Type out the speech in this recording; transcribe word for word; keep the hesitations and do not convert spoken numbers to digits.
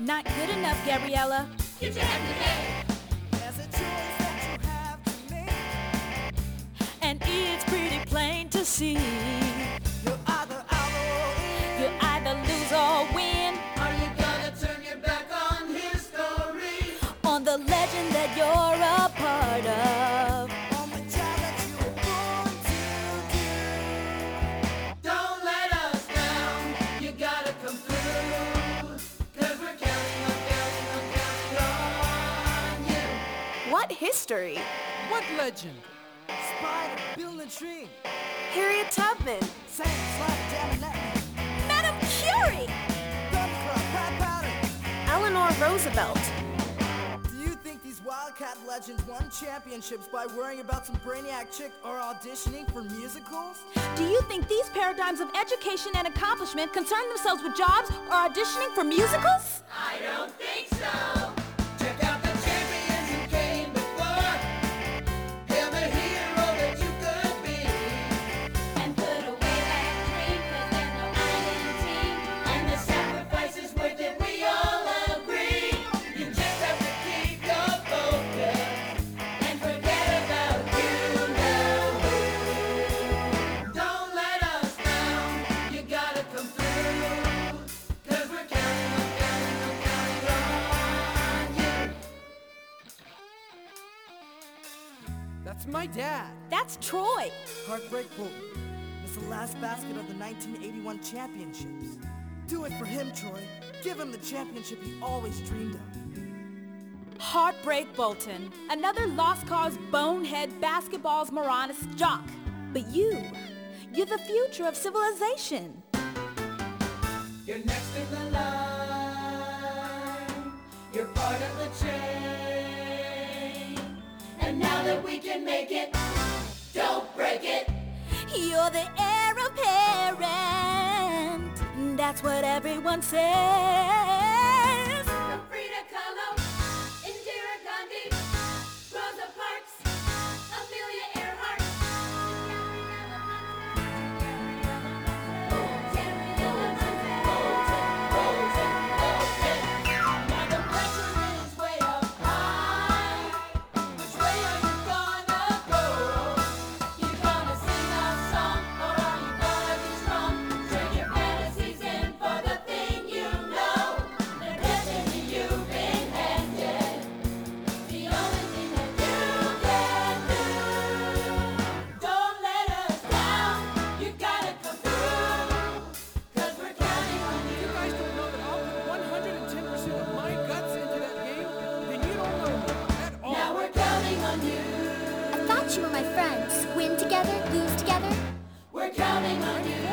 Not good enough, Gabriella. Get your head in the game. There's a choice that you have to make, And it's pretty plain to see. you're either out or in. You either lose or win Are you gonna turn your back on history? on the legend that you're a part of. On the job that you were born to Don't let us down. You gotta come through. Cause we're counting on, counting on, counting on you. What history? What legend? do. Spider, Bill Latrine, Harriet Tubman. Sam, Slide, Dan, and Netman, Madame Curie. Thundercraft, Pat Powder. Eleanor Roosevelt. Do you think these Wildcat legends won championships by worrying about some brainiac chick or auditioning for musicals? Do you think these paradigms of education and accomplishment concern themselves with jobs or auditioning for musicals? I don't think so. Check out the champions who came before. Hail the hero that you could be. And put away that dream, 'cause there's no identity. And the sacrifice is worth it, we all agree. You just have to keep your focus and forget about you know who. Don't let us down, you gotta come through. Cause we're counting on, counting on, counting on you. That's my dad. That's Troy. Heartbreak Bolton was the last basket of the nineteen eighty-one championships. Do it for him, Troy. Give him the championship he always dreamed of. Heartbreak Bolton. Another lost cause bonehead basketball's Moranis jock. But you, you're the future of civilization. You're next in the line. You're part of the chain. And now that we can make it, don't break it. You're the heir apparent. That's what everyone says. From Frida Kahlo, Indira Gandhi, Rosa Parks, Amelia Earhart. Now the pressure is way up high. Which way are you gonna go? You gonna sing a song or are you gonna be strong? Trade your fantasies in for the thing you know. The destiny you've invented. The only thing that you can do. Don't let us down. You gotta come through. Cause we're counting on You you. guys don't know that I'll put one hundred ten percent of my guts into that game? Then you don't know me at all. Now we're counting on you. I thought you were my friends. Win together, lose together. We're counting on you.